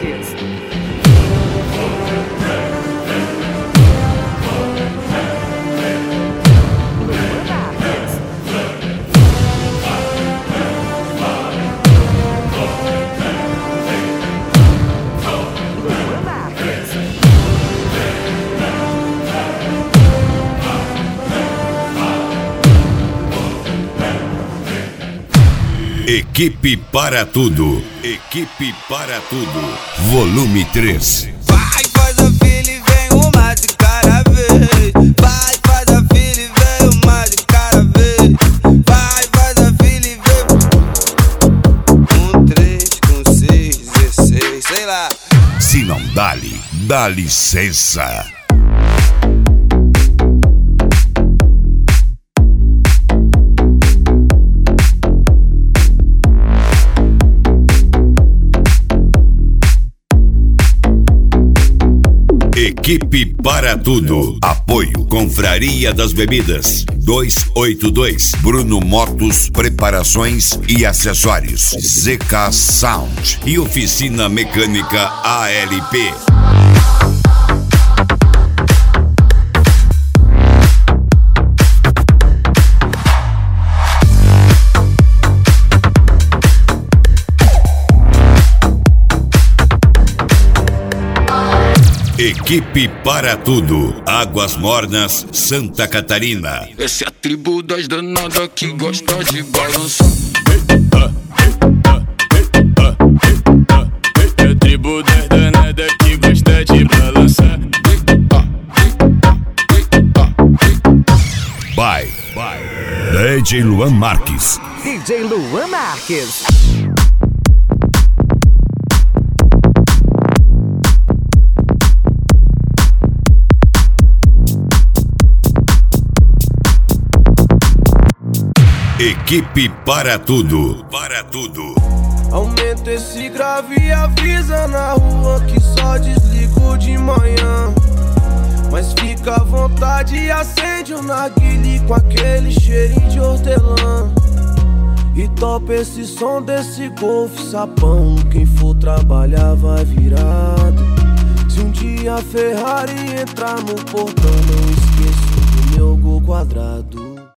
Marques. Equipe para tudo. Equipe para tudo. Volume 3. Vai, faz a fila e vem uma de cada vez. Vai, faz a fila e vem uma de cada vez. Vai, faz a fila e vem 1, 3, com 6, 16, sei lá. Se não dá licença. Equipe para tudo. Apoio Confraria das Bebidas 282. Bruno Motos, preparações e acessórios. ZK Sound e Oficina Mecânica ALP. Equipe para tudo. Águas Mornas, Santa Catarina. Essa é a tribo das danadas que gosta de balançar. É a tribo das danadas que gosta de balançar. Vai. DJ Luan Marques. DJ Luan Marques. Equipe para tudo. Para tudo. Aumenta esse grave e avisa na rua que só desligo de manhã. Mas fica à vontade e acende o narguile com aquele cheirinho de hortelã. E topa esse som desse Golf sapão. Quem for trabalhar vai virado. Se um dia a Ferrari entrar no portão, não esqueço do meu Gol quadrado.